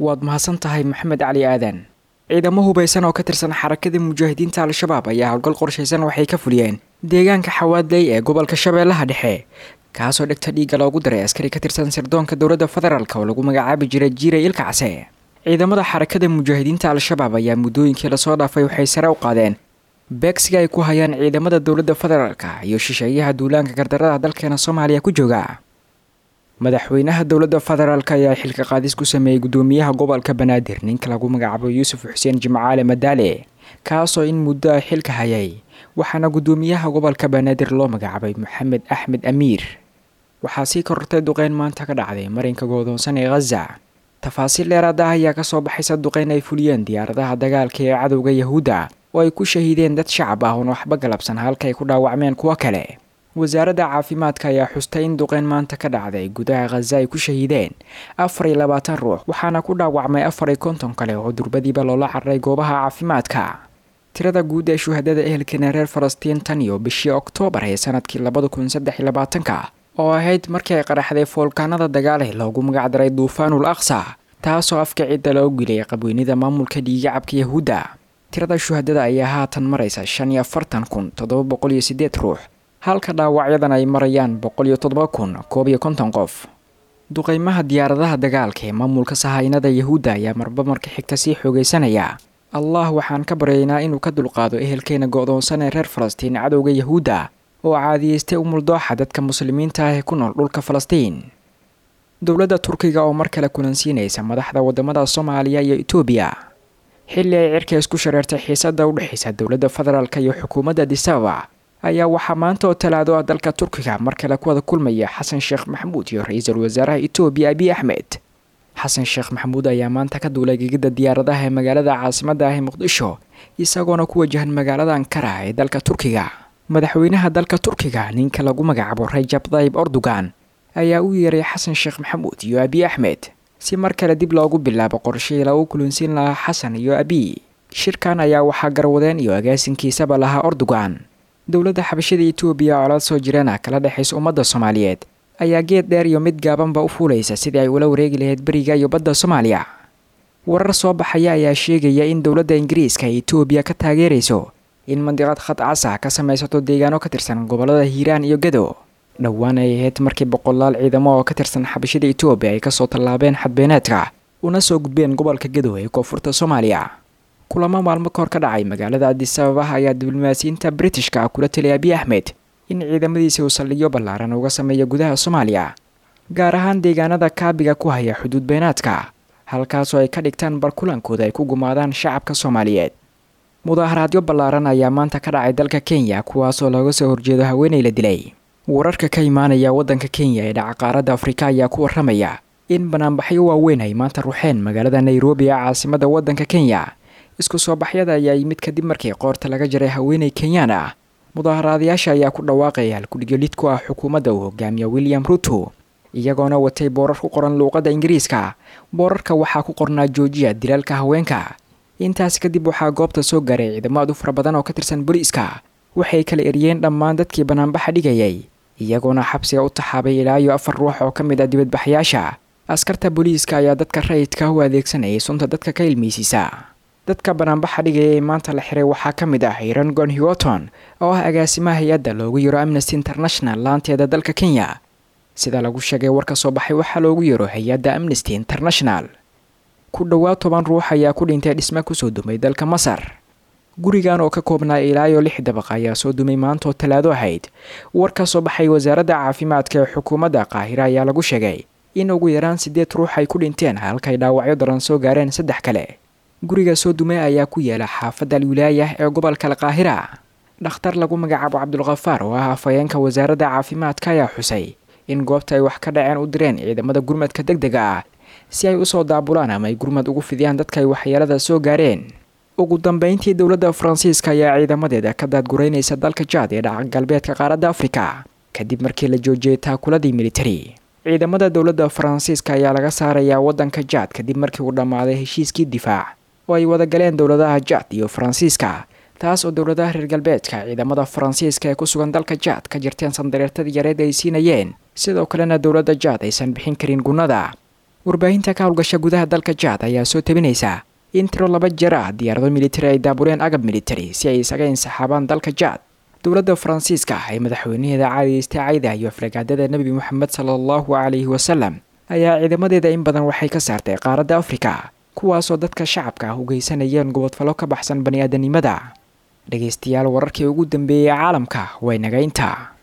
waad mahadsan tahay maxamed cali aadan. ciidamo hubeysan oo ka tirsan xarakada mujaahidiinta al-shabaab ayaa howlgal qorshaysan waxay ka fuliyeen deegaanka xawaadley ee gobolka shabeellaha dhexe, kaasoo dhigta dhiigga loogu daray askari ka tirsan sirdoonka dowladda federaalk oo lagu magacaabi jiray jiiray ilka case. ciidamada xarakada mujaahidiinta al-shabaab ayaa muddooyinkii lasoo dhaafay waxay sare u qaadeen beegsiga ay ku hayaan ciidamada dowladda federaalk iyo shisheeyaha duulaanka gardarada dalkeena Soomaaliya ku jooga. madaxweynaha dowladda federaalk ayaa xilka qaadis ku sameeyay gudoomiyaha gobolka Banaadir ninka lagu magacaabo Yuusuf Xuseen Jimcaale Madaale, kaasoo in muddo xilka hayay, waxaana gudoomiyaha gobolka Banaadir loo magacaabay Maxamed Axmed Amiir. waxaa sii korortay duqeyn maanta ka dhacday marinka go'doonsan ee Gaza. tafaasiil dheeraad ah ayaa ka soo baxaysa duqeyn ay fuliyeen diyaaradaha dagaalka ee cadowga Yahuuda oo ay ku shahiideen dad shacab ah oo waxba galabsan halka ay ku dhaawacmeen kuwa kale. wasaaradda caafimaadka ayaa xustay in duqeyn maanta ka dhacday gudaha Gaza ay ku shahiideen 24 ruux, waxaana ku dhaawacmay 50 kale oo durbadiiba loola cararay goobaha caafimaadka. tirada guud ee shuhadada ehelkeena reer Falastiin tan iyo bishii Oktoobar ee sanadkii 2023 oo ahayd markii ay qaraxday foolkaanada dagaal ee loogu magac daray Duufaanul Aqsa, taasoo afka ciidda loo gilay qabweynida maamulka dhiigacabka Yahuuda. tirada shuhadada ayaa haatan maraysa 45,708 ruux, halka dhaawacyadan ay marayaan 107,050 qof. duqeymaha diyaaradaha dagaalka ee maamulka sahaynada Yahuuda ayaa marba marka xigta sii xoogeysanaya. Allah waxaan ka baryaynaa inuu ka dulqaado ehelkeena go'doonsan ee reer Falastiin cadowga Yahuuda oo caadiyeystay umuldooxa dadka muslimiinta ah ee ku nool dhulka Falastiin. dowladda Turkiga oo mar kale kulansiinaysa madaxda wadamada Soomaaliya iyo Itoobiya xilli ay cirka isku shareertay xiisadda u dhaxaysa dowladda federaalka iyo xukuumadda Addis Ababa ayaa waxaa maanta oo Talaado ah dalka Turkiga mar kale ku wada kulmaya Xasan Sheekh Maxamuud iyo ra'iisul wasaaraha Itoobiya Abiy Ahmed. Xasan Sheekh Maxamuud ayaa maanta ka duulay gegida diyaaradaha ee magaalada caasimadda ah ee Muqdisho, isagoona ku wajahan magaalada Ankara ee dalka Turkiga. madaxweynaha dalka Turkiga ninka lagu magacaabo Recep Tayyip Erdogan ayaa u yeeray Xasan Sheekh Maxamuud iyo Abiy Ahmed si mar kale dib loogu bilaabo qorshe lagu kulansiin lahaa Xasan iyo Abiy. shirkan ayaa waxaa garwadeen iyo agaasinkiisaba lahaa Erdogan. dowladda xabashada Itoobiya oo la soo jirana kala dhaxaysa ummadda Soomaaliyeed ayaa geed dheer iyo mid gaabanba u fuulaysa sidii ay ula wareegi lahayd bariga iyo badda Soomaaliya. warar soo baxaya ayaa sheegaya in dowladda Ingiriiska ay Itoobiya ka taageerayso in mandiqad khad cas ah ka samaysato deegaano ka tirsan gobolada Hiiraan iyo Gedo. dhowaan ay ahayd markii boqolaal ciidamo oo ka tirsan xabashada Itoobiya ay ka soo tallaabeen xadbeeneedka una soo gudbeen gobolka Gedo ee koonfurta Soomaaliya. kulamo maalmo ka hor ka dhacay magaalada Addis Ababa ayaa diblomaasiyiinta Britishka kula taliyay Abiy Ahmed in ciidamadiisa uu saldhigyo ballaaran uga sameeyo gudaha Soomaaliya, gaar ahaan deegaanada kaabiga ku haya xuduud beenaadka, halkaasoo ay ka dhigtaan barkulankooda ay ku gumaadaan shacabka Soomaaliyeed. mudaharaadyo ballaaran ayaa maanta ka dhacay dalka Kenya kuwaasoo looga soo horjeedo haweeney la dilay. wararka ka imaanaya waddanka Kenya ee dhaca qaaradda Afrika ayaa ku warramaya in banaanbaxyo waaweyn ay maanta ruxeen magaalada Nairobi ee caasimadda waddanka Kenya. isku soo baxyada ayaa yimid kadib markii qoorta laga jaray haweeney Kenyaan ah. mudaharaadayaasha ayaa ku dhawaaqay halkudhigid ku ah xukuumadda uu hogaamiyo William Ruto, iyagoona watay boorar ku qoran luuqadda Ingiriiska. boorarka waxaa ku qornaa joojiya dilalka haweenka. intaas kadib waxaa goobta soo gaaray ciidamo aad u fara badan oo ka tirsan booliiska. waxay kala eriyeen dhammaan dadkii banaanbaxa dhigayay, iyagoona xabsiga u taxaabay ilaa iyo 4 ruux oo ka mid ah dibadbaxayaasha. askarta booliiska ayaa dadka rayidka u adeegsanayay sunta dadka ka ilmeysiisa. dadka banaanbaxa dhigaya ee maanta la xiray waxaa ka mid ah Iran Gonhiwoton oo ah agaasimaha hay'adda loogu yeero Amnesty International laanteeda dalka Kenya. sida lagu sheegay warka soo baxay waxaa loogu yeero hay'adda Amnesty International. ku dhawaad 10 ruux ayaa ku dhintay dhisme ku soo dumay dalka Masar. gurigan oo ka koobnaa ilaa iyo 6 dabaq ayaa soo dumay maanta oo Talaado ahayd. warka soo baxay wasaaradda caafimaadka ee xukuumadda Qaahira ayaa lagu sheegay in ugu yaraan 8 ruux ay ku dhinteen halka ay dhaawacyo daran soo gaareen 3 kale. guriga soo dumay ayaa ku yaala xaafadda Al-Wilaayah ee gobolka Qaahira. dhakhtar lagu magacaabo Cabdulqafaar oo ah afhayeenka wasaaradda caafimaadka ayaa xusay in goobta ay wax ka dhaceen u direen ciidamada gurmadka degdega ah si ay u soo daabulaan ama ay gurmad ugu fidiyaan dadka ay waxyeelada soo gaareen. ugu dambeyntii dowladda Faransiiska ayaa ciidamadeeda ka daadgureynaysa dalka Chad ee dhaca galbeedka qaaradda Afrika kadib markii la joojiyay taakuladii military. ciidamada dowladda Faransiiska ayaa laga saarayaa waddanka Chad kadib markii uu dhamaaday heshiiskii difaac oo ay wada galeen dowladaha Chad iyo Faransiiska, taas oo dowladaha reer galbeedka ciidamada Faransiiska ee ku sugan dalka Chad ka jirteen sandareertadii yareed ay siinayeen. sidoo kalena dowladda Chad aysan bixin karin gunnada. warbaahinta ka howlgasha gudaha dalka Jaad ayaa soo tabinaysa in tiro 2 jeer ah diyaarado militari ay daabureen agab militari si ay isaga insaxaabaan dalka Jaad. dowladda Faransiiska ay madaxweynaheeda caadiyeystay cayda iyo aflagaadada Nabi Muhammad sallallahu alayhi wasallam ayaa ciidamadeeda in badan waxay ka saartay qaaradda Afrika, kuwaasoo dadka shacabka u geysanayeen gobodfalo ka baxsan bani'aadanimada. dhageystayaal, wararkii ugu dambeeyay caalamka way naga intaa.